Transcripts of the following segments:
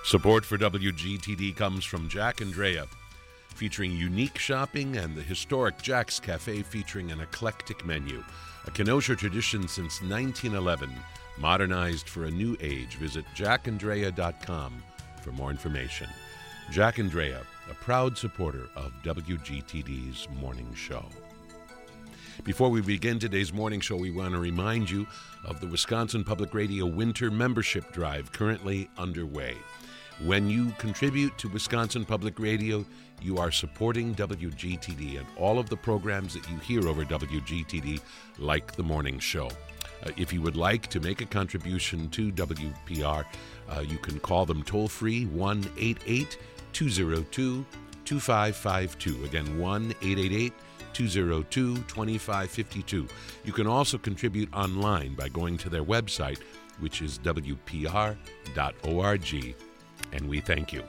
Support for WGTD comes from Jack and Drea, featuring unique shopping, and the historic Jack's Cafe featuring an eclectic menu. A Kenosha tradition since 1911, modernized for a new age. Visit jackanddrea.com for more information. Jack and Drea, a proud supporter of WGTD's morning show. Before we begin today's morning show, we want to remind you of the Wisconsin Public Radio Winter Membership Drive currently underway. When you contribute to Wisconsin Public Radio, you are supporting WGTD and all of the programs that you hear over WGTD, like the morning show. If you would like to make a contribution to WPR, you can call them toll-free, 1-888-202-2552. Again, 1-888-202-2552. You can also contribute online by going to their website, which is wpr.org. And we thank you.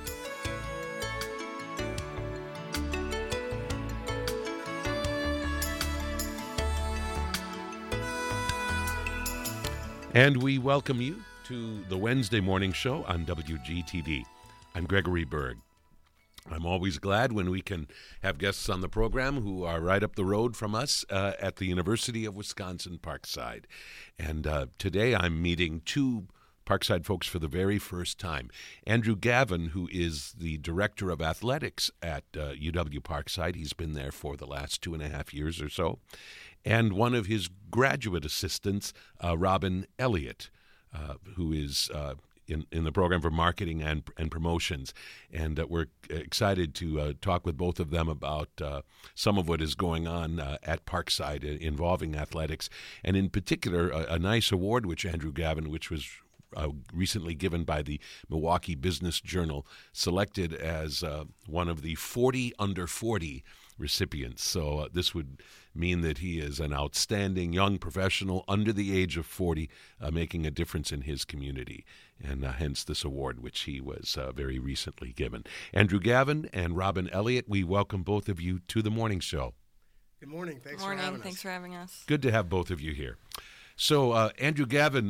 And we welcome you to the Wednesday morning show on WGTD. I'm Gregory Berg. I'm always glad when we can have guests on the program who are right up the road from us at the University of Wisconsin-Parkside. And today I'm meeting two Parkside folks for the very first time. Andrew Gavin, who is the Director of Athletics at UW-Parkside. He's been there for the last 2.5 years or so. And one of his graduate assistants, Robin Elliott, who is in the program for marketing and promotions. And we're excited to talk with both of them about some of what is going on at Parkside involving athletics. And in particular, a nice award which Andrew Gavin, which was recently given by the Milwaukee Business Journal, selected as one of the 40 under 40 recipients. So this would mean that he is an outstanding young professional under the age of 40, making a difference in his community, and hence this award, which he was very recently given. Andrew Gavin and Robin Elliott, we welcome both of you to the morning show. Good morning. Thanks for having us. Good to have both of you here. So, Andrew Gavin,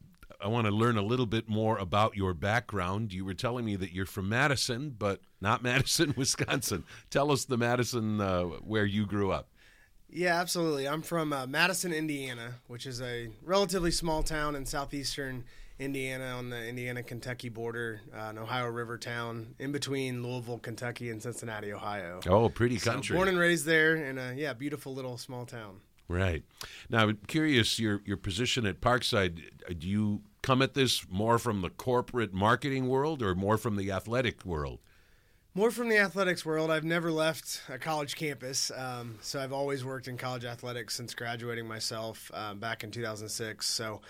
I want to learn a little bit more about your background. You were telling me that you're from Madison, but not Madison, Wisconsin. Tell us the Madison where you grew up. Yeah, absolutely. I'm from Madison, Indiana, which is a relatively small town in southeastern Indiana on the Indiana-Kentucky border, an Ohio River town in between Louisville, Kentucky, and Cincinnati, Ohio. Oh, pretty country. Born and raised there in a beautiful little small town. Right. Now, I'm curious, your position at Parkside, do you come at this more from the corporate marketing world or more from the athletic world? More from the athletics world. I've never left a college campus, so I've always worked in college athletics since graduating myself back in 2006. So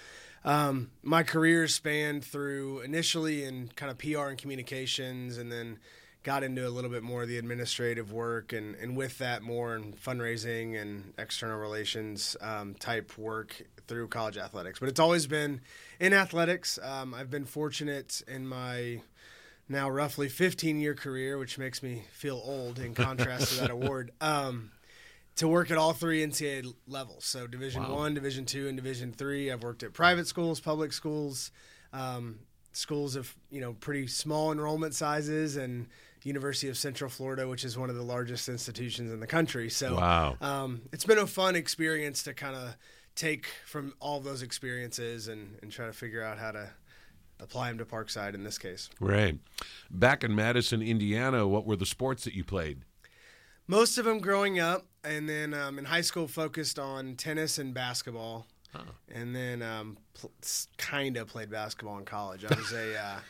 my career spanned through initially in kind of PR and communications, and then got into a little bit more of the administrative work, and with that more in fundraising and external relations type work through college athletics. But it's always been in athletics. I've been fortunate in my now roughly 15-year career, which makes me feel old in contrast to that award, to work at all three NCAA levels. So Division I, Division II, and Division III. I've worked at private schools, public schools, schools of pretty small enrollment sizes, and University of Central Florida, which is one of the largest institutions in the country. So wow. It's been a fun experience to kind of take from all of those experiences and try to figure out how to apply them to Parkside in this case. Right. Back in Madison, Indiana, what were the sports that you played? Most of them growing up, and then in high school focused on tennis and basketball. Oh. And then kind of played basketball in college. I was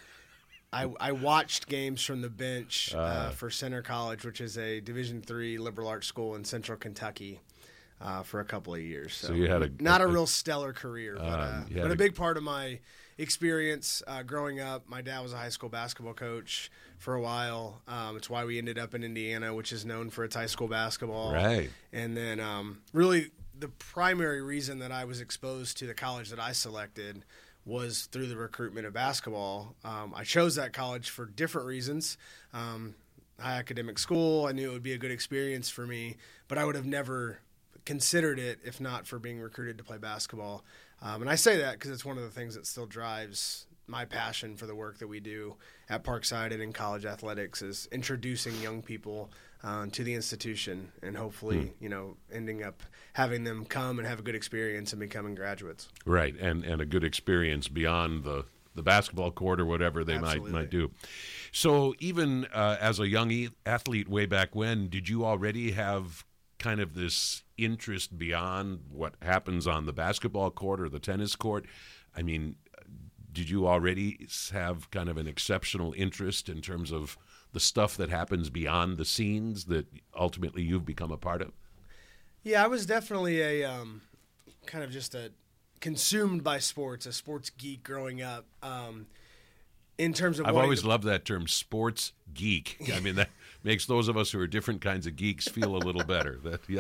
I watched games from the bench for Center College, which is a Division III liberal arts school in central Kentucky, for a couple of years. So you had not a real stellar career, but a big part of my experience growing up. My dad was a high school basketball coach for a while. It's why we ended up in Indiana, which is known for its high school basketball. Right. And then really the primary reason that I was exposed to the college that I selected was through the recruitment of basketball. I chose that college for different reasons. High academic school, I knew it would be a good experience for me, but I would have never considered it if not for being recruited to play basketball. And I say that because it's one of the things that still drives my passion for the work that we do at Parkside and in college athletics is introducing young people to the institution and hopefully, ending up having them come and have a good experience and becoming graduates. Right, and a good experience beyond the basketball court or whatever they might do. So even as a young athlete way back when, did you already have kind of this interest beyond what happens on the basketball court or the tennis court? I mean, did you already have kind of an exceptional interest in terms of the stuff that happens beyond the scenes that ultimately you've become a part of? Yeah, I was definitely a kind of just a consumed by sports, a sports geek growing up. In terms of, I've always loved that term, sports geek. I mean, that makes those of us who are different kinds of geeks feel a little better.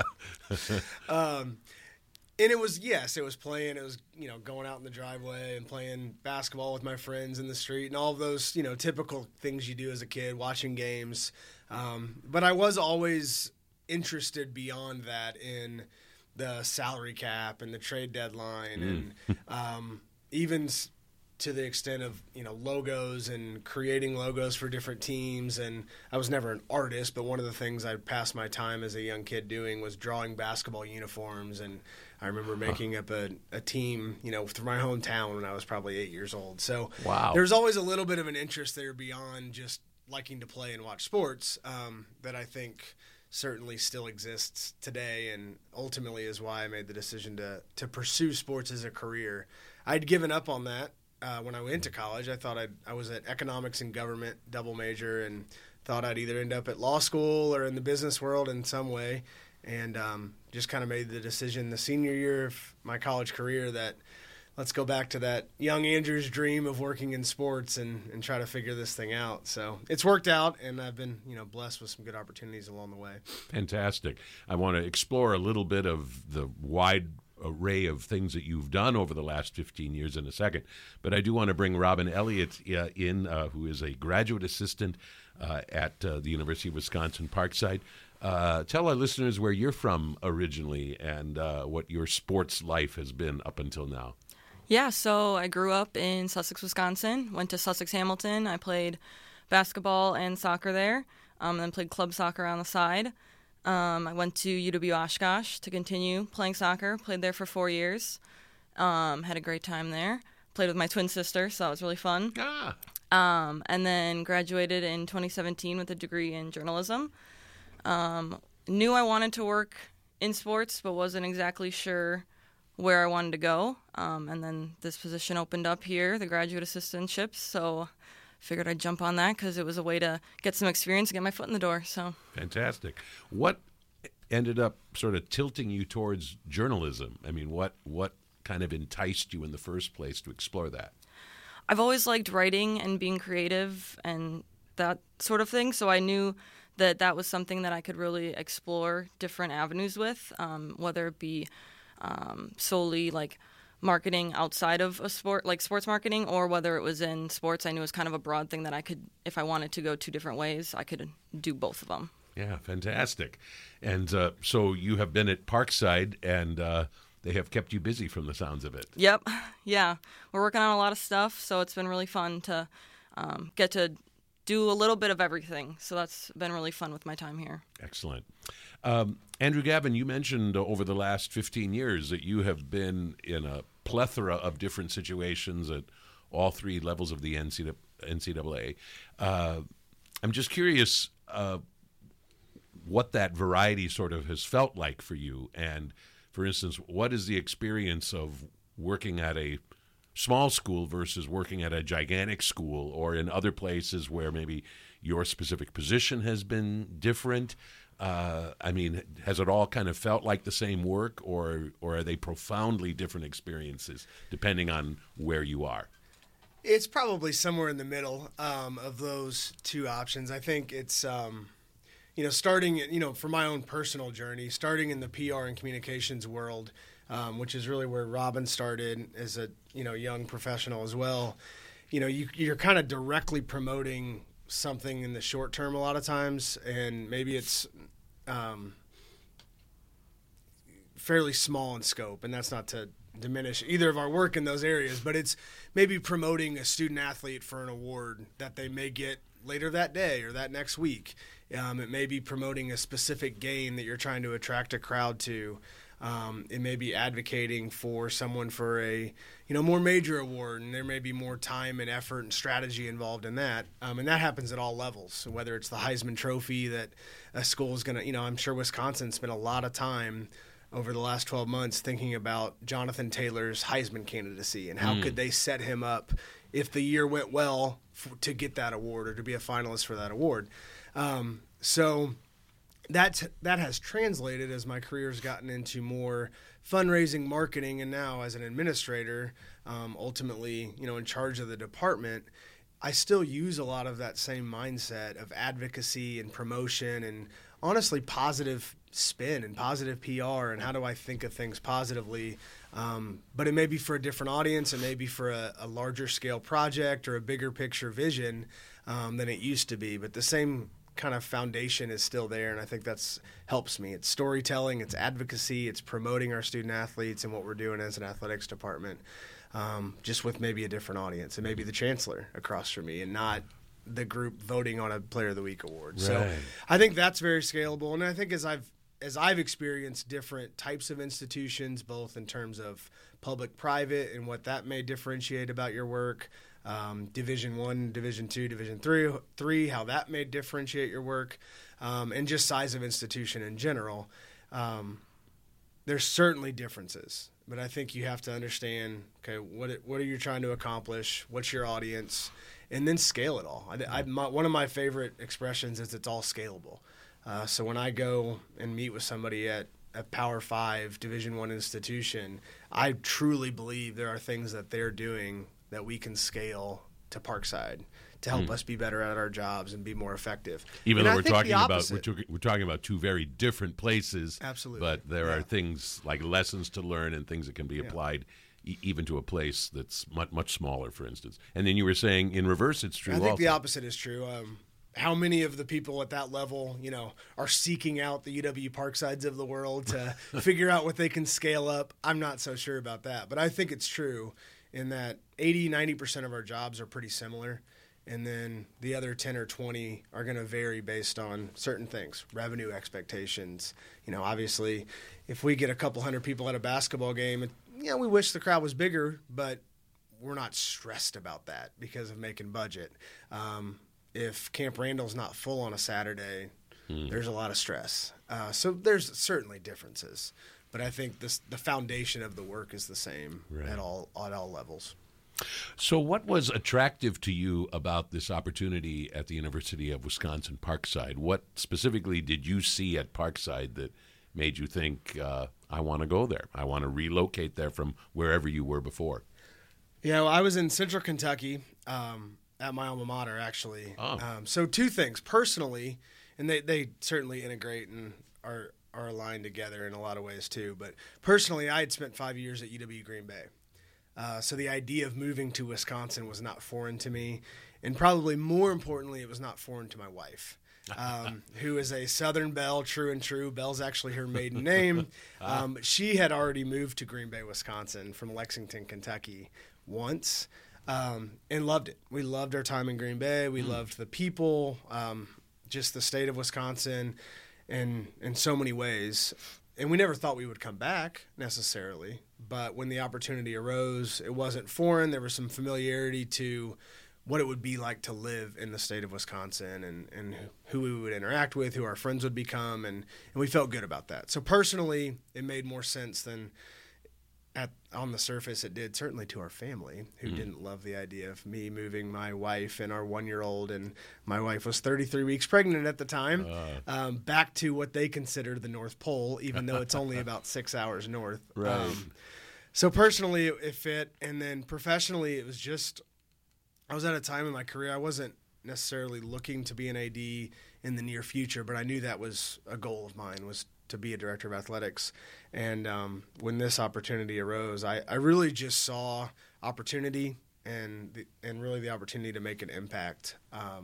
And it was playing. It was, going out in the driveway and playing basketball with my friends in the street and all of those, typical things you do as a kid, watching games. But I was always interested beyond that in the salary cap and the trade deadline and even to the extent of, logos and creating logos for different teams. And I was never an artist, but one of the things I passed my time as a young kid doing was drawing basketball uniforms. And I remember making up a team, through my hometown when I was probably 8 years old. So wow. There's always a little bit of an interest there beyond just liking to play and watch sports that I think certainly still exists today, and ultimately is why I made the decision to pursue sports as a career. I'd given up on that when I went to college. I thought I was at economics and government double major and thought I'd either end up at law school or in the business world in some way, and just kind of made the decision the senior year of my college career that let's go back to that young Andrew's dream of working in sports and try to figure this thing out. So it's worked out, and I've been, blessed with some good opportunities along the way. Fantastic. I want to explore a little bit of the wide array of things that you've done over the last 15 years in a second, but I do want to bring Robin Elliott in, who is a graduate assistant at the University of Wisconsin Parkside. Tell our listeners where you're from originally and what your sports life has been up until now. Yeah, so I grew up in Sussex, Wisconsin, went to Sussex Hamilton. I played basketball and soccer there, and then played club soccer on the side. I went to UW Oshkosh to continue playing soccer, played there for 4 years, had a great time there. Played with my twin sister, so that was really fun. And then graduated in 2017 with a degree in journalism. Knew I wanted to work in sports, but wasn't exactly sure where I wanted to go. And then this position opened up here, the graduate assistantships, so figured I'd jump on that because it was a way to get some experience and get my foot in the door. So fantastic. What ended up sort of tilting you towards journalism? I mean, what kind of enticed you in the first place to explore that? I've always liked writing and being creative and that sort of thing, so I knew that was something that I could really explore different avenues with, whether it be solely like marketing outside of a sport, like sports marketing, or whether it was in sports. I knew it was kind of a broad thing that I could, if I wanted to go two different ways, I could do both of them. Yeah, fantastic. And so you have been at Parkside, and they have kept you busy from the sounds of it. Yep. Yeah. We're working on a lot of stuff, so it's been really fun to get to do a little bit of everything. So that's been really fun with my time here. Excellent. Andrew Gavin, you mentioned over the last 15 years that you have been in a plethora of different situations at all three levels of the NCAA. I'm just curious what that variety sort of has felt like for you. And, for instance, what is the experience of working at a small school versus working at a gigantic school, or in other places where maybe your specific position has been different? I mean, has it all kind of felt like the same work, or are they profoundly different experiences depending on where you are? It's probably somewhere in the middle of those two options. I think it's, starting, for my own personal journey, starting in the PR and communications world, which is really where Robin started as a, young professional as well. You're kind of directly promoting something in the short term a lot of times, and maybe it's fairly small in scope, and that's not to diminish either of our work in those areas, but it's maybe promoting a student athlete for an award that they may get later that day or that next week. It may be promoting a specific game that you're trying to attract a crowd to. It may be advocating for someone for a more major award, and there may be more time and effort and strategy involved in that. And that happens at all levels. So whether it's the Heisman Trophy that a school is going to, I'm sure Wisconsin spent a lot of time over the last 12 months thinking about Jonathan Taylor's Heisman candidacy and how could they set him up if the year went well to get that award or to be a finalist for that award. So that has translated as my career has gotten into more fundraising, marketing, and now as an administrator, ultimately, in charge of the department, I still use a lot of that same mindset of advocacy and promotion and honestly positive spin and positive PR and how do I think of things positively. But it may be for a different audience. It may be for a larger scale project or a bigger picture vision than it used to be. But the same kind of foundation is still there, and I think that's helps me. It's storytelling, it's advocacy, it's promoting our student athletes and what we're doing as an athletics department, just with maybe a different audience. And maybe the chancellor across from me and not the group voting on a Player of the Week award. Right. So I think that's very scalable. And I think as I've experienced different types of institutions, both in terms of public-private and what that may differentiate about your work, Division I, Division II, Division III, how that may differentiate your work, and just size of institution in general. There's certainly differences, but I think you have to understand, okay, what are you trying to accomplish? What's your audience? And then scale it all. One of my favorite expressions is it's all scalable. So when I go and meet with somebody at a Power 5 Division I institution, I truly believe there are things that they're doing that we can scale to Parkside to help us be better at our jobs and be more effective. Even though we're talking about two very different places, absolutely, but there are things like lessons to learn and things that can be applied even to a place that's much smaller, for instance. And then you were saying in reverse, it's true. I think the opposite is true. How many of the people at that level, are seeking out the UW Parksides of the world to figure out what they can scale up? I'm not so sure about that, but I think it's true in that 80-90% of our jobs are pretty similar, and then the other 10 or 20 are going to vary based on certain things, revenue expectations. Obviously, if we get a couple hundred people at a basketball game, we wish the crowd was bigger, but we're not stressed about that because of making budget. If Camp Randall's not full on a Saturday, there's a lot of stress. So there's certainly differences. But I think the foundation of the work is the same at all levels. So what was attractive to you about this opportunity at the University of Wisconsin-Parkside? What specifically did you see at Parkside that made you think, I want to go there? I want to relocate there from wherever you were before. I was in Central Kentucky at my alma mater, actually. So two things. Personally, and they certainly integrate and are aligned together in a lot of ways too. But personally, I had spent 5 years at UW Green Bay. So the idea of moving to Wisconsin was not foreign to me. And probably more importantly, it was not foreign to my wife, who is a Southern Belle, true and true. Belle's actually her maiden name. She had already moved to Green Bay, Wisconsin from Lexington, Kentucky once and loved it. We loved our time in Green Bay. We loved the people, just the state of Wisconsin in so many ways. And we never thought we would come back necessarily. But when the opportunity arose, it wasn't foreign. There was some familiarity to what it would be like to live in the state of Wisconsin and who we would interact with, who our friends would become, and we felt good about that. So personally, it made more sense than on the surface it did, certainly to our family, who didn't love the idea of me moving my wife and our 1-year-old, and my wife was 33 weeks pregnant at the time, back to what they consider the North Pole, even though it's only about 6 hours north. Right. So personally, it fit, and then professionally, it was just I was at a time in my career I wasn't necessarily looking to be an AD in the near future, but I knew that was a goal of mine, was to be a director of athletics. And when this opportunity arose, I really just saw opportunity and really the opportunity to make an impact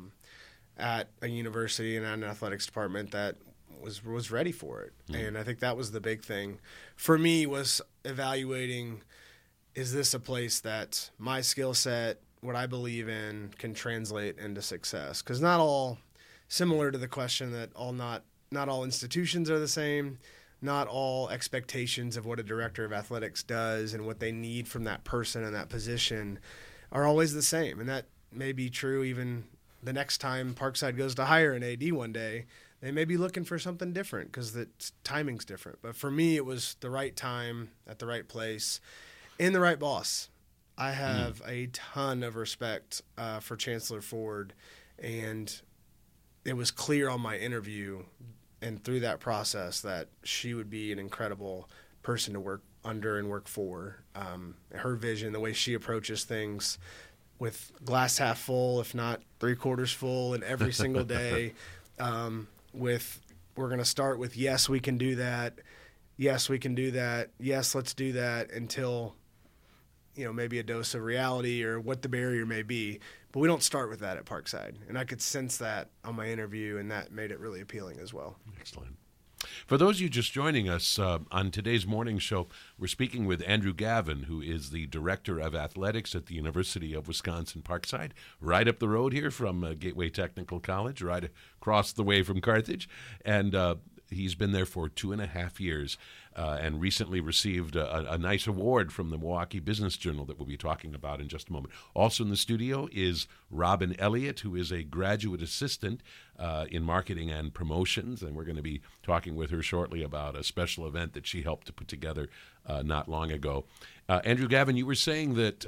at a university and at an athletics department that was ready for it. And I think that was the big thing for me, was evaluating, is this a place that my skill set, what I believe in, can translate into success? Because not all, similar to the question that not all institutions are the same, not all expectations of what a director of athletics does and what they need from that person in that position are always the same. And that may be true even the next time Parkside goes to hire an AD one day. They may be looking for something different because the timing's different. But for me, it was the right time at the right place and the right boss. I have a ton of respect for Chancellor Ford, and it was clear on my interview and through that process that she would be an incredible person to work under and work for. Her vision, the way she approaches things with glass half full, if not 3/4 full, and every single day we're going to start with, yes, we can do that. Yes, we can do that. Yes, let's do that, until, maybe a dose of reality or what the barrier may be. But we don't start with that at Parkside. And I could sense that on my interview, and that made it really appealing as well. Excellent. For those of you just joining us, on today's morning show, we're speaking with Andrew Gavin, who is the Director of Athletics at the University of Wisconsin-Parkside, right up the road here from Gateway Technical College, right across the way from Carthage. And he's been there for 2.5 years and recently received a nice award from the Milwaukee Business Journal that we'll be talking about in just a moment. Also in the studio is Robin Elliott, who is a graduate assistant in marketing and promotions, and we're going to be talking with her shortly about a special event that she helped to put together not long ago. Andrew Gavin, you were saying that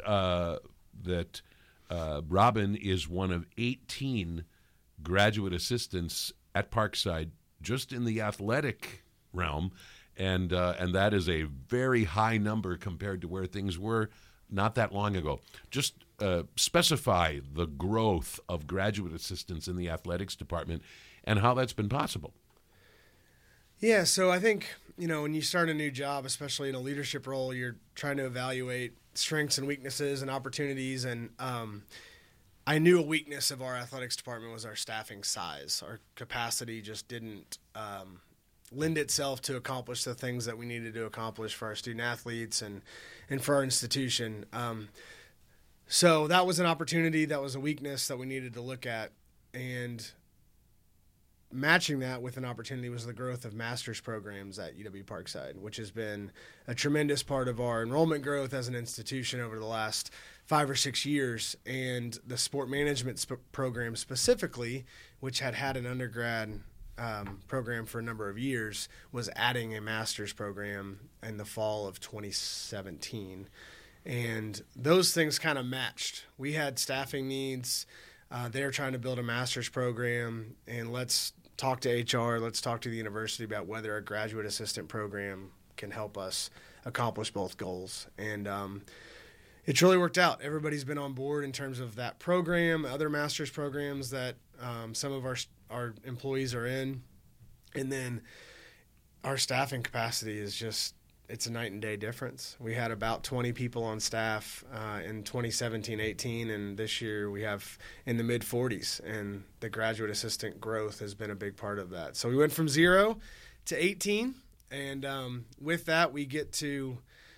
Robin is one of 18 graduate assistants at Parkside just in the athletic realm, and that is a very high number compared to where things were not that long ago. Just specify the growth of graduate assistants in the athletics department and how that's been possible. Yeah, so I think, when you start a new job, especially in a leadership role, you're trying to evaluate strengths and weaknesses and opportunities, and I knew a weakness of our athletics department was our staffing size. Our capacity just didn't lend itself to accomplish the things that we needed to accomplish for our student athletes and for our institution. So that was an opportunity, that was a weakness that we needed to look at. And matching that with an opportunity was the growth of master's programs at UW Parkside, which has been a tremendous part of our enrollment growth as an institution over the last 5 or 6 years. And the sport management program specifically, which had an undergrad program for a number of years, was adding a master's program in the fall of 2017. And those things kind of matched. We had staffing needs. They're trying to build a master's program, and let's talk to HR, let's talk to the university about whether a graduate assistant program can help us accomplish both goals. And it's really worked out. Everybody's been on board in terms of that program, other master's programs that some of our employees are in. And then our staffing capacity is just, it's a night and day difference. We had about 20 people on staff in 2017-18, and this year we have in the mid-40s, and the graduate assistant growth has been a big part of that. So we went from 0 to 18, and with that we get to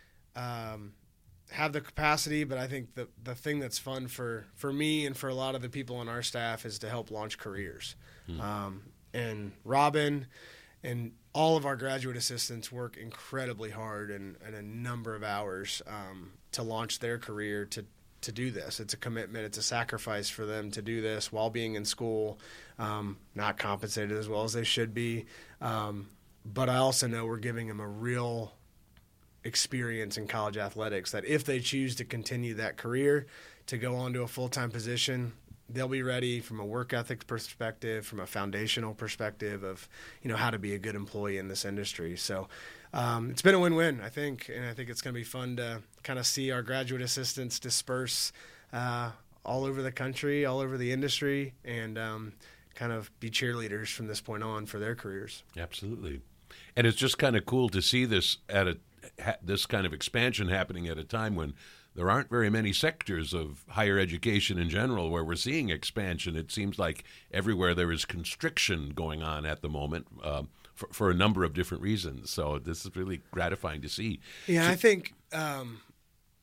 have the capacity, but I think the thing that's fun for me and for a lot of the people on our staff is to help launch careers. And Robin and all of our graduate assistants work incredibly hard and a number of hours to launch their career to do this. It's a commitment. It's a sacrifice for them to do this while being in school, not compensated as well as they should be. But I also know we're giving them a real experience in college athletics that if they choose to continue that career, to go on to a full-time position, they'll be ready from a work ethic perspective, from a foundational perspective of, how to be a good employee in this industry. So it's been a win-win, I think, and I think it's going to be fun to kind of see our graduate assistants disperse all over the country, all over the industry, and kind of be cheerleaders from this point on for their careers. Absolutely. And it's just kind of cool to see this this kind of expansion happening at a time when there aren't very many sectors of higher education in general where we're seeing expansion. It seems like everywhere there is constriction going on at the moment for a number of different reasons. So this is really gratifying to see. Yeah, I think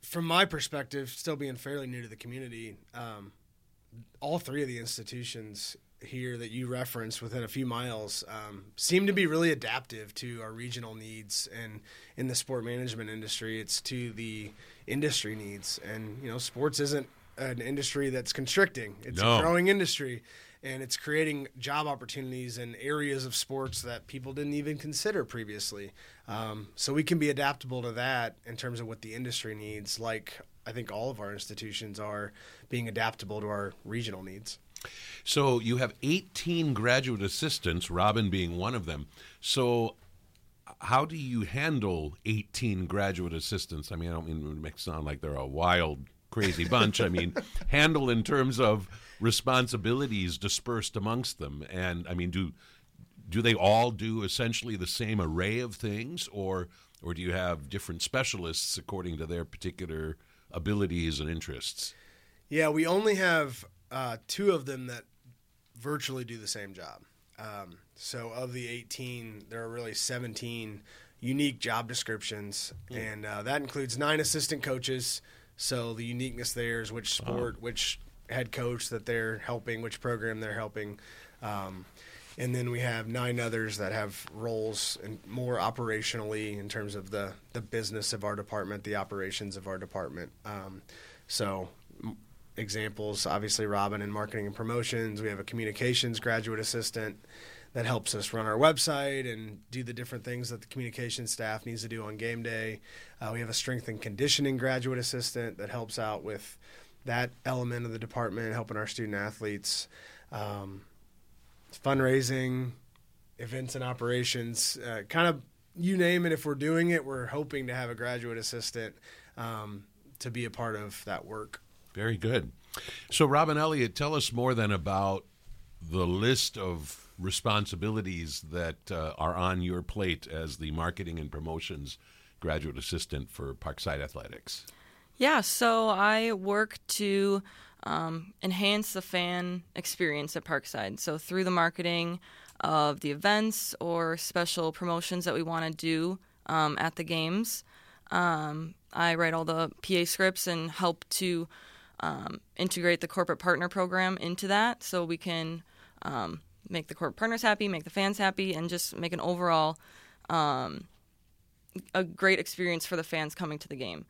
from my perspective, still being fairly new to the community, all three of the institutions here that you referenced within a few miles seem to be really adaptive to our regional needs, and in the sport management industry, it's to the industry needs. And sports isn't an industry that's constricting; it's a growing industry, and it's creating job opportunities in areas of sports that people didn't even consider previously. So we can be adaptable to that in terms of what the industry needs, like I think all of our institutions are being adaptable to our regional needs. So you have 18 graduate assistants, Robin being one of them. So how do you handle 18 graduate assistants? I mean, I don't mean to make it sound like they're a wild, crazy bunch. I mean, handle in terms of responsibilities dispersed amongst them. And, I mean, do they all do essentially the same array of things, or do you have different specialists according to their particular abilities and interests? Yeah, we only have two of them that virtually do the same job. So of the 18, there are really 17 unique job descriptions, and that includes 9 assistant coaches. So the uniqueness there is which sport, which head coach that they're helping, which program they're helping. And then we have 9 others that have roles and more operationally in terms of the business of our department, the operations of our department. Examples, obviously Robin in marketing and promotions. We have a communications graduate assistant that helps us run our website and do the different things that the communications staff needs to do on game day. We have a strength and conditioning graduate assistant that helps out with that element of the department, helping our student athletes. Fundraising, events and operations, kind of you name it. If we're doing it, we're hoping to have a graduate assistant to be a part of that work. Very good. So, Robin Elliott, tell us more then about the list of responsibilities that are on your plate as the marketing and promotions graduate assistant for Parkside Athletics. Yeah, so I work to enhance the fan experience at Parkside. So through the marketing of the events or special promotions that we want to do at the games, I write all the PA scripts and help to integrate the corporate partner program into that, so we can make the corporate partners happy, make the fans happy, and just make an overall a great experience for the fans coming to the game.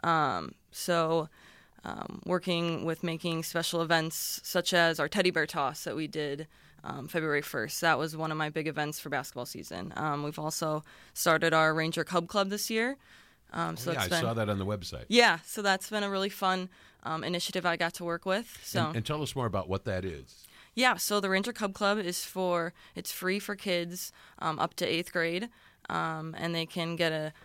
Working with making special events such as our teddy bear toss that we did February 1st. That was one of my big events for basketball season. We've also started our Ranger Cub Club this year. I saw that on the website. Yeah, so that's been a really fun initiative I got to work with. So and tell us more about what that is. Yeah, so the Ranger Cub Club it's free for kids up to 8th grade, and they can get a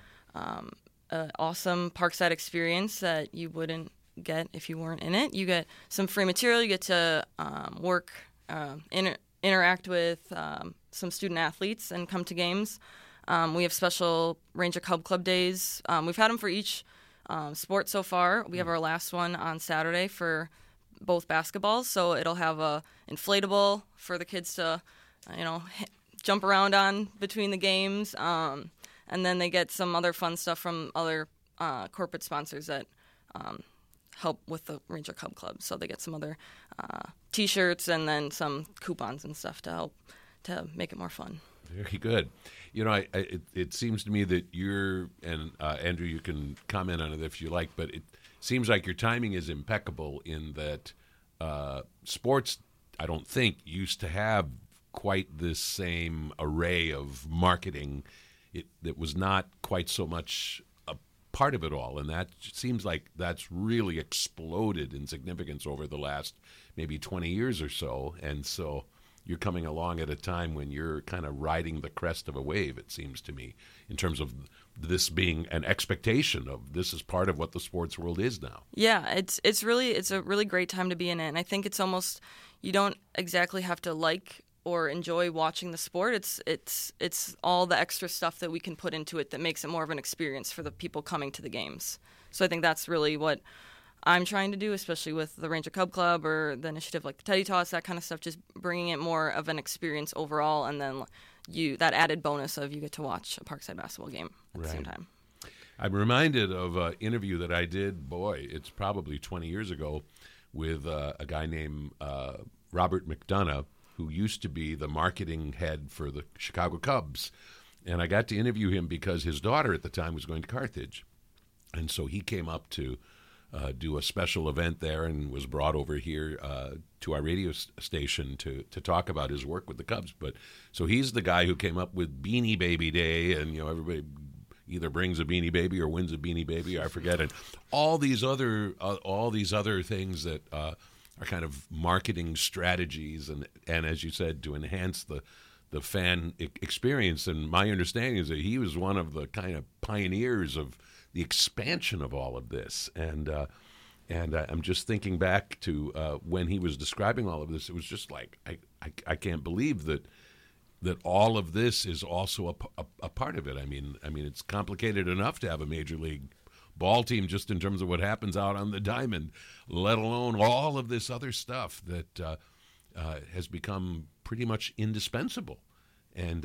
awesome Parkside experience that you wouldn't get if you weren't in it. You get some free material. You get to work, interact with some student athletes and come to games. We have special Ranger Cub Club days. We've had them for each sport so far. We have our last one on Saturday for both basketballs, so it'll have a inflatable for the kids to, jump around on between the games. And then they get some other fun stuff from other corporate sponsors that help with the Ranger Cub Club. So they get some other T-shirts and then some coupons and stuff to help to make it more fun. Very good. It seems to me that you're, and Andrew, you can comment on it if you like, but it seems like your timing is impeccable in that sports, I don't think, used to have quite this same array of marketing. It was not quite so much a part of it all, and that seems like that's really exploded in significance over the last maybe 20 years or so, and so you're coming along at a time when you're kind of riding the crest of a wave, it seems to me, in terms of this being an expectation of this is part of what the sports world is now. Yeah, it's a really great time to be in it, and I think it's almost, you don't exactly have to like or enjoy watching the sport. It's all the extra stuff that we can put into it that makes it more of an experience for the people coming to the games. So I think that's really what I'm trying to do, especially with the Ranger Cub Club or the initiative like the Teddy Toss, that kind of stuff, just bringing it more of an experience overall, and then that added bonus of you get to watch a Parkside basketball game at the same time. I'm reminded of an interview that I did, it's probably 20 years ago, with a guy named Robert McDonough, who used to be the marketing head for the Chicago Cubs. And I got to interview him because his daughter at the time was going to Carthage. And so he came up to do a special event there and was brought over here to our radio station to talk about his work with the Cubs. But so he's the guy who came up with Beanie Baby Day, and everybody either brings a Beanie Baby or wins a Beanie Baby, I forget, and all these other things that are kind of marketing strategies, and as you said, to enhance the fan experience. And my understanding is that he was one of the kind of pioneers of the expansion of all of this. And I'm just thinking back to when he was describing all of this. It was just like I can't believe that all of this is also a part of it. I mean, it's complicated enough to have a major league ball team just in terms of what happens out on the diamond, let alone all of this other stuff that has become pretty much indispensable. And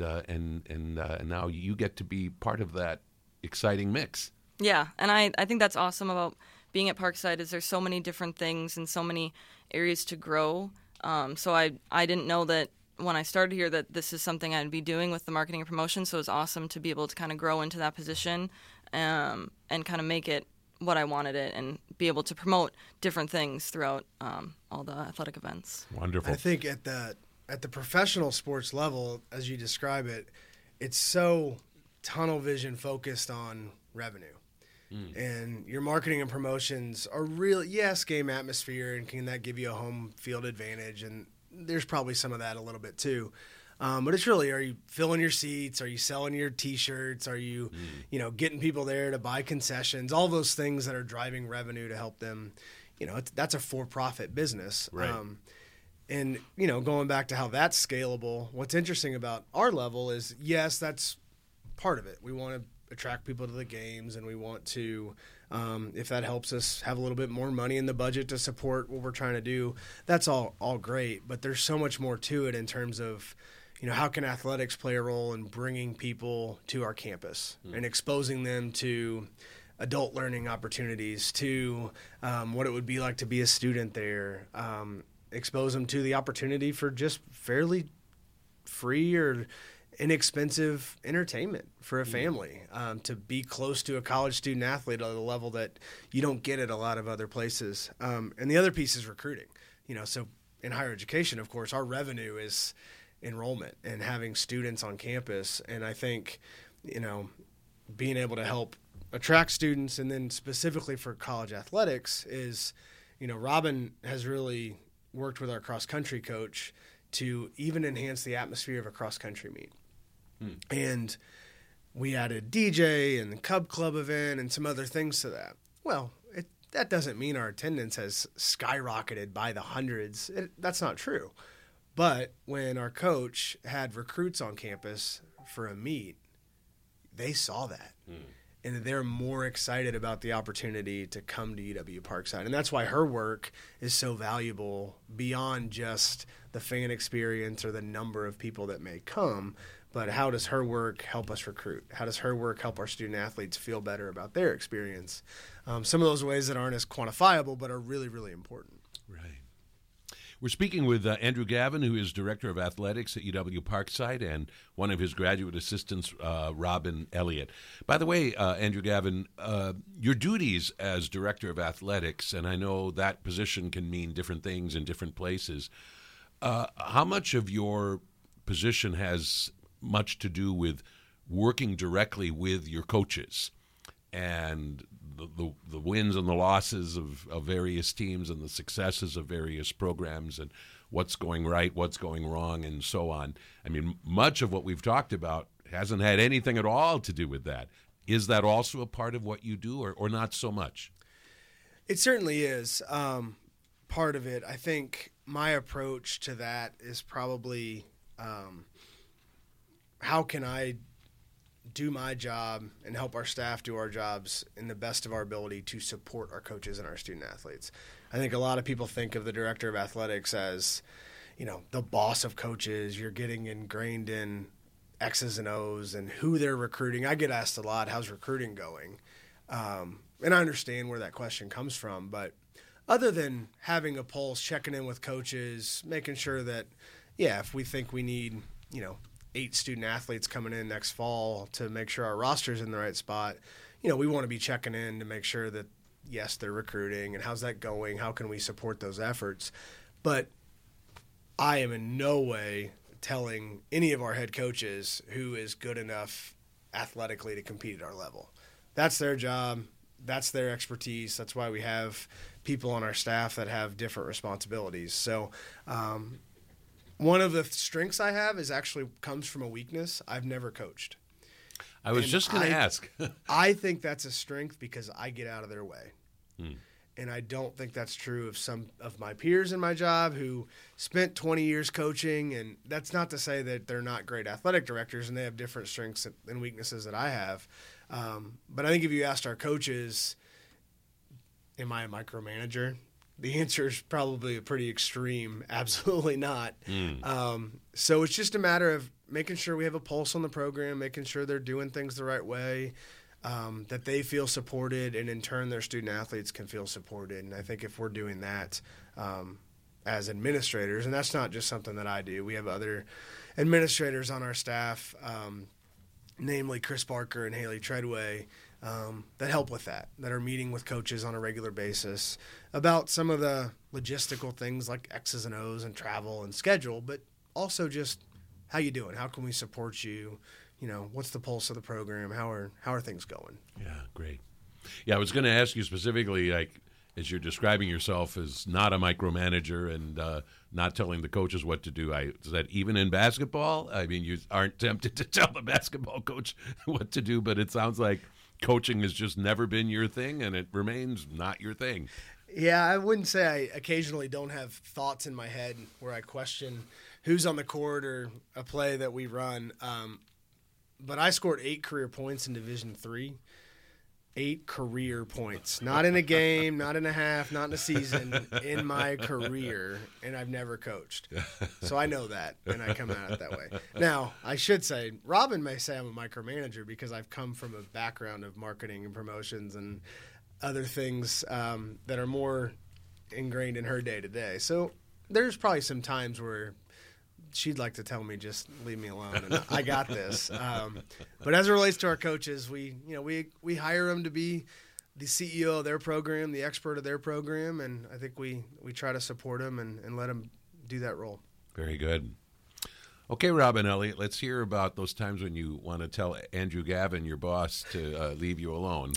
now you get to be part of that exciting mix. Yeah, and I think that's awesome about being at Parkside is there's so many different things and so many areas to grow. So I didn't know that when I started here that this is something I'd be doing with the marketing and promotion, so it was awesome to be able to kind of grow into that position and kind of make it what I wanted it and be able to promote different things throughout all the athletic events. Wonderful. I think at the professional sports level, as you describe it, it's so tunnel vision focused on revenue. And your marketing and promotions are really, yes, game atmosphere, and can that give you a home field advantage? And there's probably some of that a little bit too. But it's really, are you filling your seats? Are you selling your T-shirts? Are you, getting people there to buy concessions? All those things that are driving revenue to help them. That's a for-profit business. Right. And, going back to how that's scalable, what's interesting about our level is, yes, that's part of it. We want to attract people to the games, and we want to, if that helps us have a little bit more money in the budget to support what we're trying to do, that's all great. But there's so much more to it in terms of, how can athletics play a role in bringing people to our campus and exposing them to adult learning opportunities, to what it would be like to be a student there, expose them to the opportunity for just fairly free or inexpensive entertainment for a family, to be close to a college student athlete at a level that you don't get at a lot of other places. And the other piece is recruiting. So in higher education, of course, our revenue is enrollment and having students on campus. And I think, being able to help attract students, and then specifically for college athletics is, Robin has really worked with our cross-country coach to even enhance the atmosphere of a cross-country meet. And we added DJ and the Cub Club event and some other things to that. Well, that doesn't mean our attendance has skyrocketed by the hundreds. That's not true. But when our coach had recruits on campus for a meet, they saw that. And they're more excited about the opportunity to come to UW Parkside. And that's why her work is so valuable beyond just the fan experience or the number of people that may come. But how does her work help us recruit? How does her work help our student athletes feel better about their experience? Some of those ways that aren't as quantifiable but are really, really important. Right. We're speaking with Andrew Gavin, who is Director of Athletics at UW Parkside, and one of his graduate assistants, Robin Elliott. By the way, Andrew Gavin, your duties as Director of Athletics, and I know that position can mean different things in different places, how much of your position has much to do with working directly with your coaches and the wins and the losses of various teams and the successes of various programs and what's going right, what's going wrong, and so on? I mean, much of what we've talked about hasn't had anything at all to do with that. Is that also a part of what you do, or not so much? It certainly is part of it. I think my approach to that is probably how can I do my job and help our staff do our jobs in the best of our ability to support our coaches and our student athletes. I think a lot of people think of the director of athletics as, the boss of coaches. You're getting ingrained in X's and O's and who they're recruiting. I get asked a lot, how's recruiting going? And I understand where that question comes from, but other than having a pulse, checking in with coaches, making sure that, if we think we need, 8 student athletes coming in next fall to make sure our roster's in the right spot, we want to be checking in to make sure that, yes, they're recruiting and how's that going? How can we support those efforts? But I am in no way telling any of our head coaches who is good enough athletically to compete at our level. That's their job. That's their expertise. That's why we have people on our staff that have different responsibilities. So one of the strengths I have is actually comes from a weakness. I've never coached. I was just going to ask. I think that's a strength because I get out of their way. And I don't think that's true of some of my peers in my job who spent 20 years coaching. And that's not to say that they're not great athletic directors and they have different strengths and weaknesses that I have. But I think if you asked our coaches, am I a micromanager? The answer is probably a pretty extreme. Absolutely not. So it's just a matter of making sure we have a pulse on the program, making sure they're doing things the right way, that they feel supported, and in turn their student athletes can feel supported. And I think if we're doing that as administrators, and that's not just something that I do, we have other administrators on our staff, namely Chris Barker and Haley Treadway, that help with that are meeting with coaches on a regular basis about some of the logistical things like X's and O's and travel and schedule, but also just how you doing? How can we support you? What's the pulse of the program? How are things going? Yeah, great. Yeah, I was going to ask you specifically, like, as you're describing yourself as not a micromanager and not telling the coaches what to do. Is that even in basketball? I mean, you aren't tempted to tell the basketball coach what to do, but it sounds like coaching has just never been your thing, and it remains not your thing. Yeah, I wouldn't say I occasionally don't have thoughts in my head where I question who's on the court or a play that we run. But I scored 8 career points in Division III. 8 career points. Not in a game, not in a half, not in a season, in my career, and I've never coached. So I know that, and I come at it that way. Now, I should say, Robin may say I'm a micromanager because I've come from a background of marketing and promotions and other things that are more ingrained in her day-to-day. So there's probably some times where she'd like to tell me, just leave me alone, and I got this. But as it relates to our coaches, we hire them to be the CEO of their program, the expert of their program, and I think we try to support them and let them do that role. Very good. Okay, Robin Elliott, let's hear about those times when you want to tell Andrew Gavin, your boss, to leave you alone.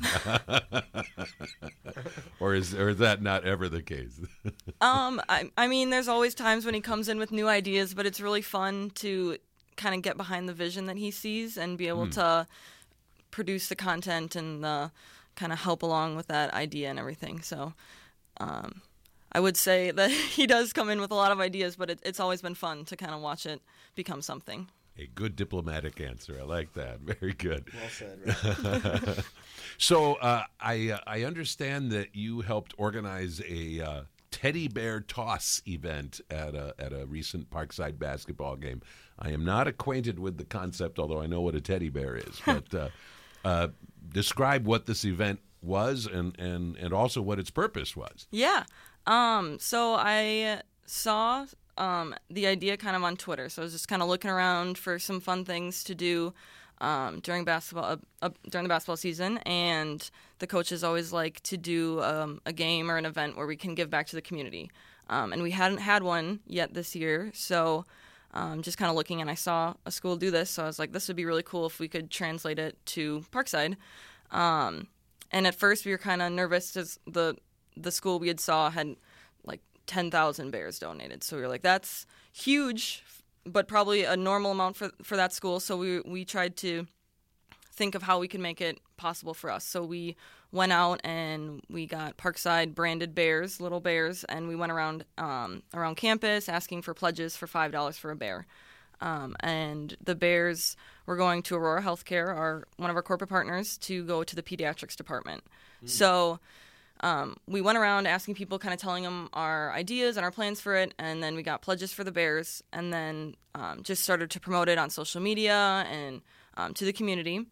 or is that not ever the case? I mean, there's always times when he comes in with new ideas, but it's really fun to kind of get behind the vision that he sees and be able to produce the content and kind of help along with that idea and everything. So I would say that he does come in with a lot of ideas, but it's always been fun to kind of watch it become something. A good diplomatic answer. I like that. Very good. Well said. Right? So I understand that you helped organize a teddy bear toss event at a recent Parkside basketball game. I am not acquainted with the concept, although I know what a teddy bear is. But describe what this event was and also what its purpose was. Yeah. So I saw the idea kind of on Twitter. So I was just kind of looking around for some fun things to do during the basketball season, and the coaches always like to do a game or an event where we can give back to the community. And we hadn't had one yet this year, so just kind of looking, and I saw a school do this, so I was like, this would be really cool if we could translate it to Parkside. And at first we were kind of nervous because the school we saw had like 10,000 bears donated. So we were like, that's huge, but probably a normal amount for that school. So we tried to think of how we could make it possible for us. So we went out and we got Parkside branded bears, little bears, and we went around campus asking for pledges for $5 for a bear. And the bears were going to Aurora Healthcare, one of our corporate partners, to go to the pediatrics department. So we went around asking people, kind of telling them our ideas and our plans for it, and then we got pledges for the bears, and then just started to promote it on social media and to the community.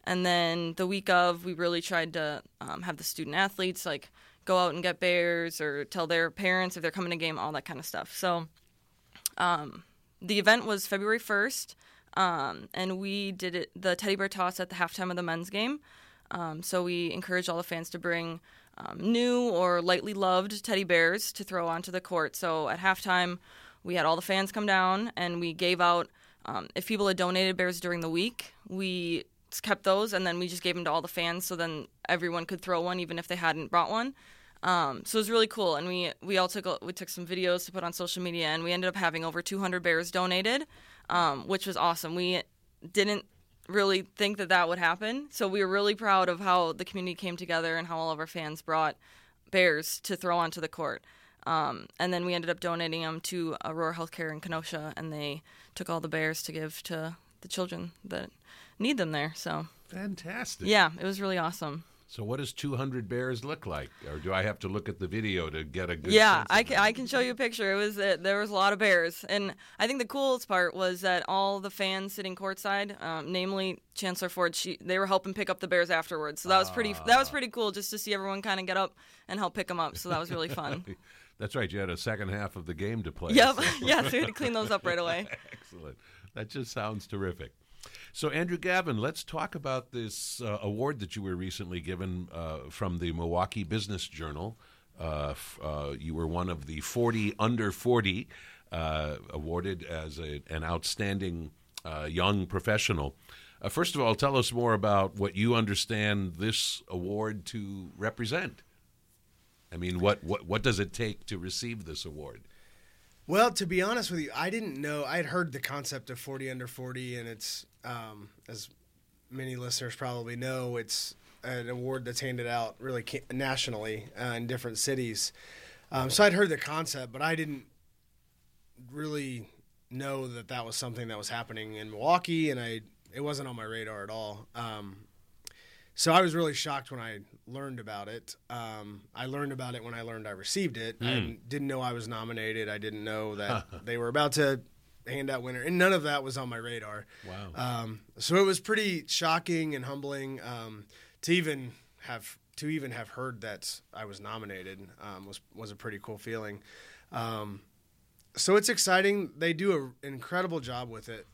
And then the week of, we really tried to have the student athletes like go out and get bears or tell their parents if they're coming to a game, all that kind of stuff. So the event was February 1st, and we did the teddy bear toss at the halftime of the men's game. So we encouraged all the fans to bring new or lightly loved teddy bears to throw onto the court. So at halftime, we had all the fans come down, and we gave out, if people had donated bears during the week, we kept those, and then we just gave them to all the fans, so then everyone could throw one, even if they hadn't brought one. So it was really cool, and we took some videos to put on social media, and we ended up having over 200 bears donated, which was awesome. We didn't really think that would happen, so we were really proud of how the community came together and how all of our fans brought bears to throw onto the court. And then we ended up donating them to Aurora Healthcare in Kenosha, and they took all the bears to give to the children that need them there. So fantastic. Yeah, it was really awesome. So what does 200 bears look like? Or do I have to look at the video to get a good Yeah, sense of it? I can show you a picture. There was a lot of bears. And I think the coolest part was that all the fans sitting courtside, namely Chancellor Ford, they were helping pick up the bears afterwards. So that was pretty cool just to see everyone kind of get up and help pick them up. So that was really fun. That's right. You had a second half of the game to play. Yep. So. Yeah, so we had to clean those up right away. Excellent. That just sounds terrific. So, Andrew Gavin, let's talk about this award that you were recently given from the Milwaukee Business Journal. You were one of the 40 under 40 awarded as an outstanding young professional. First of all, tell us more about what you understand this award to represent. I mean, what does it take to receive this award? Well, to be honest with you, I didn't know. I had heard the concept of 40 under 40, and it's, as many listeners probably know, it's an award that's handed out really nationally in different cities. So I'd heard the concept, but I didn't really know that was something that was happening in Milwaukee, and it wasn't on my radar at all. So I was really shocked when I learned about it. I learned about it when I learned I received it. I didn't know I was nominated. I didn't know that they were about to hand out winner, and none of that was on my radar. Wow. So it was pretty shocking and humbling to even have heard that I was nominated. Was a pretty cool feeling. So it's exciting. They do an incredible job with it.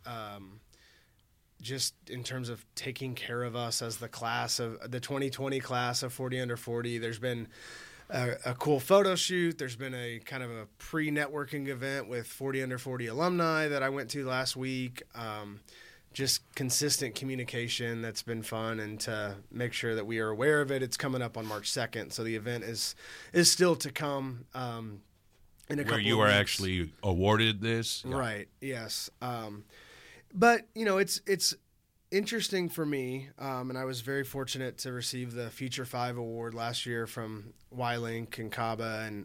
Just in terms of taking care of us as the 2020 class of 40 under 40. There's been a cool photo shoot. There's been a kind of a pre-networking event with 40 under 40 alumni that I went to last week. Just consistent communication that's been fun, and to make sure that we are aware of it. It's coming up on March 2nd, so the event is still to come in a couple of weeks. Where you are actually awarded this? Yeah. Right, yes. But, it's interesting for me, and I was very fortunate to receive the Future 5 award last year from Y-Link and CABA, and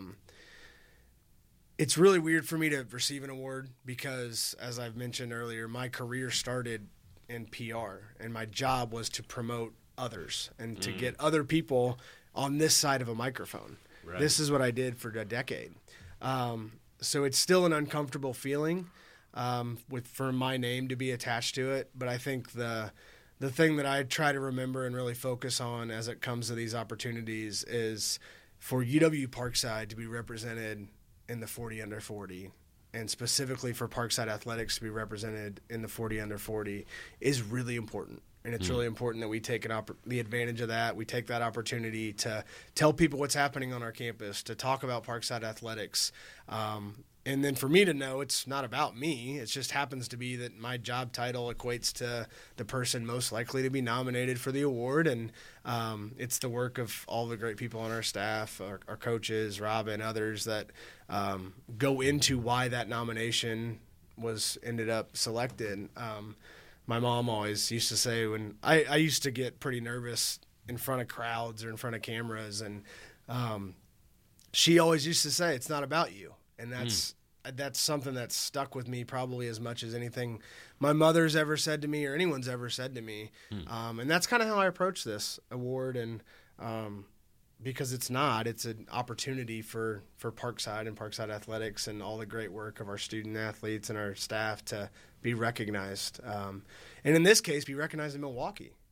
it's really weird for me to receive an award because, as I've mentioned earlier, my career started in PR, and my job was to promote others and to get other people on this side of a microphone. Right. This is what I did for a decade. So it's still an uncomfortable feeling. For my name to be attached to it. But I think the thing that I try to remember and really focus on as it comes to these opportunities is for UW Parkside to be represented in the 40 under 40, and specifically for Parkside Athletics to be represented in the 40 under 40 is really important. And it's really important that we take the advantage of that. We take that opportunity to tell people what's happening on our campus, to talk about Parkside Athletics. And then for me to know it's not about me, it just happens to be that my job title equates to the person most likely to be nominated for the award. And it's the work of all the great people on our staff, our coaches, Rob and others that go into why that nomination ended up selected. My mom always used to say when I used to get pretty nervous in front of crowds or in front of cameras, and she always used to say, it's not about you. And that's something that's stuck with me probably as much as anything my mother's ever said to me or anyone's ever said to me. And that's kind of how I approach this award. And because it's an opportunity for Parkside and Parkside Athletics and all the great work of our student athletes and our staff to be recognized. And in this case, be recognized in Milwaukee.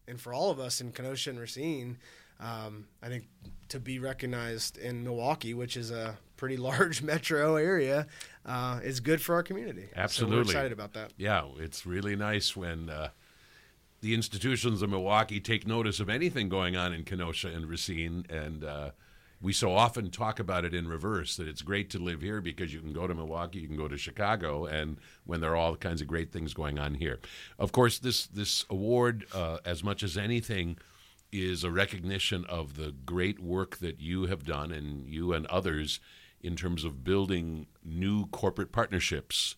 and for all of us in Kenosha and Racine, I think to be recognized in Milwaukee, which is a pretty large metro area, is good for our community. Absolutely. So we're excited about that. Yeah, it's really nice when the institutions of Milwaukee take notice of anything going on in Kenosha and Racine, and we so often talk about it in reverse, that it's great to live here because you can go to Milwaukee, you can go to Chicago, and when there are all kinds of great things going on here. Of course, this award, as much as anything, is a recognition of the great work that you have done, and you and others, in terms of building new corporate partnerships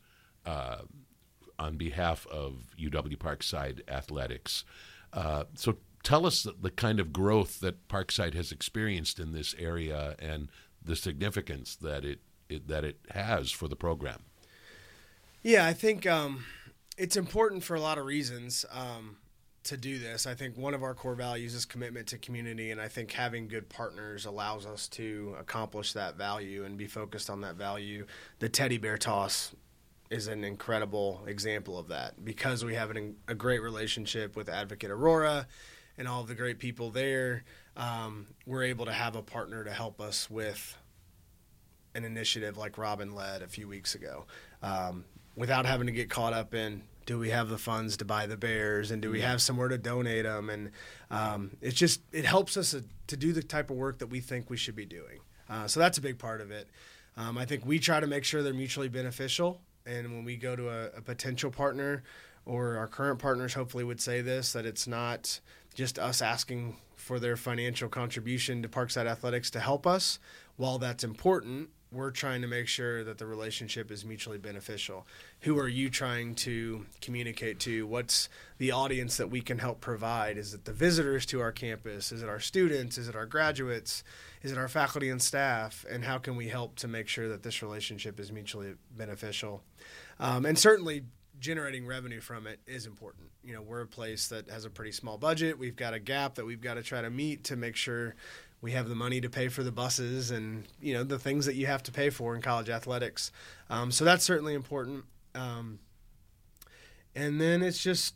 on behalf of UW Parkside Athletics. So tell us the kind of growth that Parkside has experienced in this area and the significance that it has for the program. Yeah, I think it's important for a lot of reasons to do this. I think one of our core values is commitment to community, and I think having good partners allows us to accomplish that value and be focused on that value. The Teddy Bear Toss is an incredible example of that because we have a great relationship with Advocate Aurora and all of the great people there. We're able to have a partner to help us with an initiative like Robin led a few weeks ago, without having to get caught up in, do we have the funds to buy the bears, and do we have somewhere to donate them? And it helps us to do the type of work that we think we should be doing. So that's a big part of it. I think we try to make sure they're mutually beneficial. And when we go to a potential partner, or our current partners hopefully would say this, that it's not just us asking for their financial contribution to Parkside Athletics to help us. While that's important, we're trying to make sure that the relationship is mutually beneficial. Who are you trying to communicate to? What's the audience that we can help provide? Is it the visitors to our campus? Is it our students? Is it our graduates? Is it our faculty and staff? And how can we help to make sure that this relationship is mutually beneficial? And certainly generating revenue from it is important. You know, we're a place that has a pretty small budget. We've got a gap that we've got to try to meet to make sure we have the money to pay for the buses and, you know, the things that you have to pay for in college athletics. So that's certainly important. And then it's just,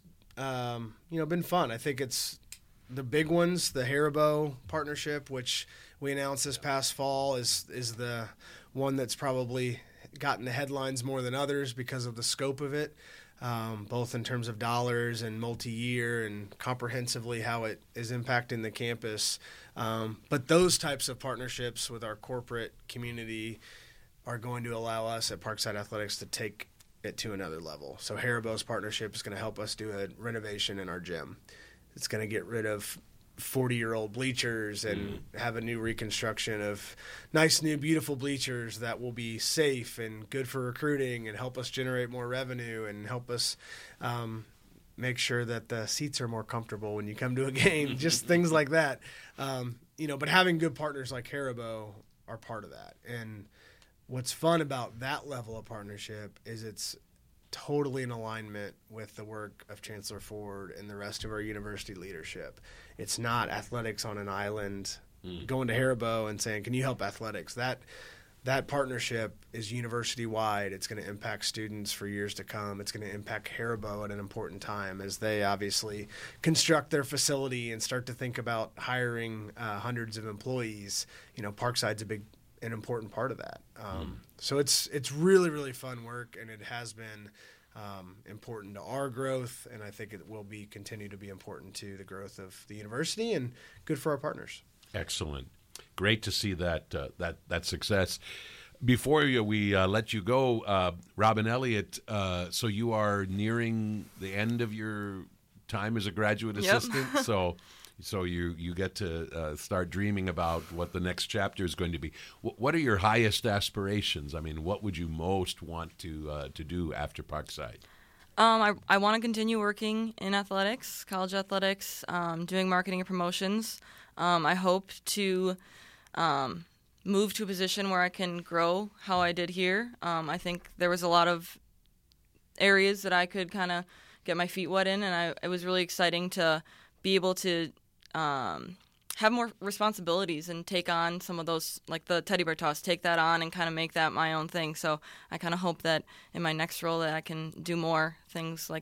been fun. I think it's the big ones, the Haribo partnership, which we announced this past fall, is the one that's probably gotten the headlines more than others because of the scope of it, both in terms of dollars and multi-year and comprehensively how it is impacting the campus. But those types of partnerships with our corporate community are going to allow us at Parkside Athletics to take it to another level. So Haribo's partnership is going to help us do a renovation in our gym. It's going to get rid of 40-year-old bleachers and have a new reconstruction of nice, new, beautiful bleachers that will be safe and good for recruiting and help us generate more revenue and help us make sure that the seats are more comfortable when you come to a game, just things like that. But having good partners like Haribo are part of that. And what's fun about that level of partnership is it's totally in alignment with the work of Chancellor Ford and the rest of our university leadership. It's not athletics on an island going to Haribo and saying, can you help athletics? That partnership is university-wide. It's going to impact students for years to come. It's going to impact Haribo at an important time as they obviously construct their facility and start to think about hiring hundreds of employees. You know, Parkside's an important part of that. So it's really, really fun work, and it has been important to our growth, and I think it will continue to be important to the growth of the university and good for our partners. Excellent. Great to see that success. Before we let you go, Robin Elliott, so you are nearing the end of your time as a graduate assistant. So you get to start dreaming about what the next chapter is going to be. What are your highest aspirations? I mean, what would you most want to do after Parkside? I want to continue working in athletics, college athletics, doing marketing and promotions. I hope to move to a position where I can grow how I did here. I think there was a lot of areas that I could kind of get my feet wet in, and it was really exciting to be able to have more responsibilities and take on some of those, like the teddy bear toss, take that on and kind of make that my own thing. So I kind of hope that in my next role that I can do more things like that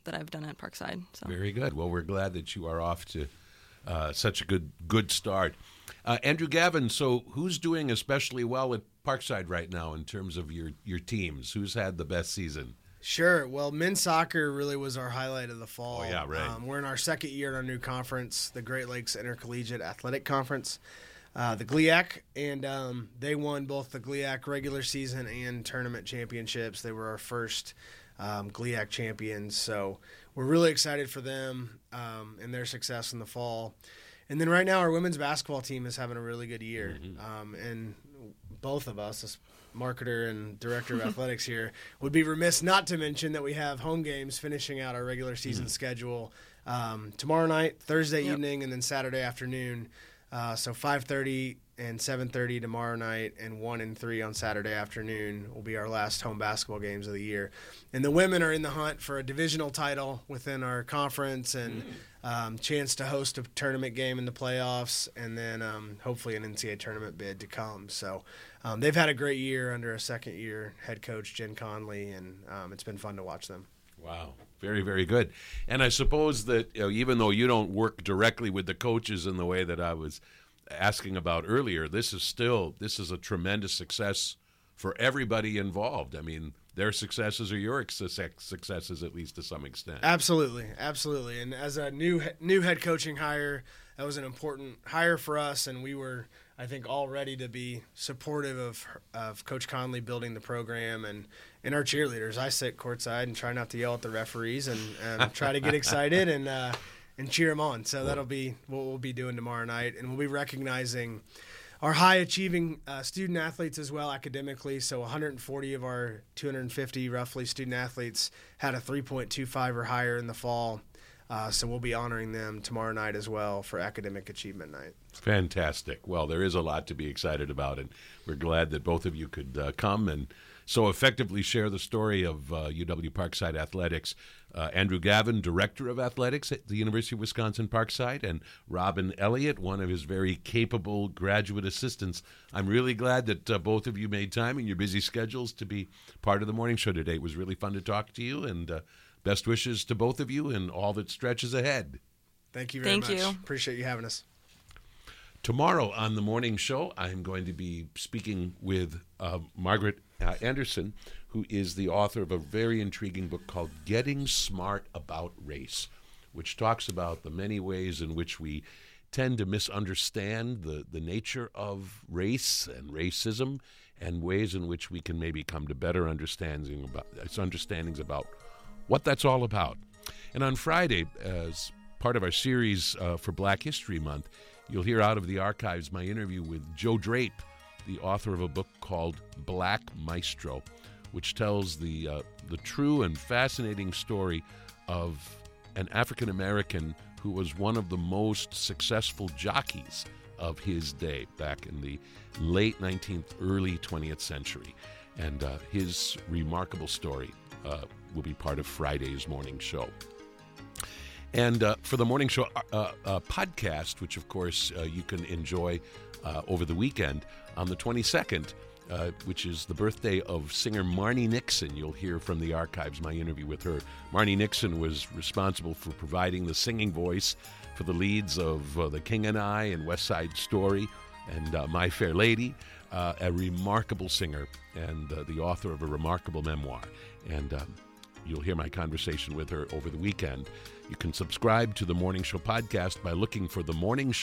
that I've done at Parkside. So. Very good. Well, we're glad that you are off to such a good start. Andrew Gavin, so who's doing especially well at Parkside right now in terms of your teams? Who's had the best season? Sure. Well, men's soccer really was our highlight of the fall. Oh, yeah, right. We're in our second year in our new conference, the Great Lakes Intercollegiate Athletic Conference, the GLIAC, and they won both the GLIAC regular season and tournament championships. They were our first GLIAC champions, so we're really excited for them and their success in the fall. And then right now our women's basketball team is having a really good year, and both of us, as marketer and director of athletics here, would be remiss not to mention that we have home games finishing out our regular season schedule tomorrow night, Thursday evening, and then Saturday afternoon. So 5:30 and 7:30 tomorrow night, and 1 and 3 on Saturday afternoon will be our last home basketball games of the year. And the women are in the hunt for a divisional title within our conference, and chance to host a tournament game in the playoffs, and then hopefully an NCAA tournament bid to come. So they've had a great year under a second-year head coach, Jen Conley, and it's been fun to watch them. Wow. Very, very good. And I suppose that even though you don't work directly with the coaches in the way that I was asking about earlier, this is a tremendous success for everybody involved. I mean, their successes are your successes, at least to some extent. Absolutely. And as a new head coaching hire, that was an important hire for us, and we were, I think, all ready to be supportive of Coach Conley building the program and our cheerleaders. I sit courtside and try not to yell at the referees and try to get excited and cheer them on. So that'll be what we'll be doing tomorrow night, and we'll be recognizing our high-achieving student athletes as well academically. So 140 of our 250 roughly student athletes had a 3.25 or higher in the fall. So we'll be honoring them tomorrow night as well for Academic Achievement Night. Fantastic. Well, there is a lot to be excited about, and we're glad that both of you could come and so effectively share the story of UW Parkside Athletics. Andrew Gavin, Director of Athletics at the University of Wisconsin Parkside, and Robin Elliott, one of his very capable graduate assistants. I'm really glad that both of you made time in your busy schedules to be part of the morning show today. It was really fun to talk to you, and best wishes to both of you and all that stretches ahead. Thank you very much. Thank you. Appreciate you having us. Tomorrow on the morning show, I'm going to be speaking with Margaret Anderson, who is the author of a very intriguing book called Getting Smart About Race, which talks about the many ways in which we tend to misunderstand the nature of race and racism, and ways in which we can maybe come to better understandings about what that's all about. And on Friday, as part of our series for Black History Month, you'll hear out of the archives my interview with Joe Drape, the author of a book called Black Maestro, which tells the true and fascinating story of an African-American who was one of the most successful jockeys of his day back in the late 19th, early 20th century. And his remarkable story will be part of Friday's morning show. And for the morning show podcast, which, of course, you can enjoy over the weekend, on the 22nd, which is the birthday of singer Marni Nixon. You'll hear from the archives my interview with her. Marni Nixon was responsible for providing the singing voice for the leads of The King and I and West Side Story and My Fair Lady, a remarkable singer and the author of a remarkable memoir. And you'll hear my conversation with her over the weekend. You can subscribe to the Morning Show podcast by looking for The Morning Show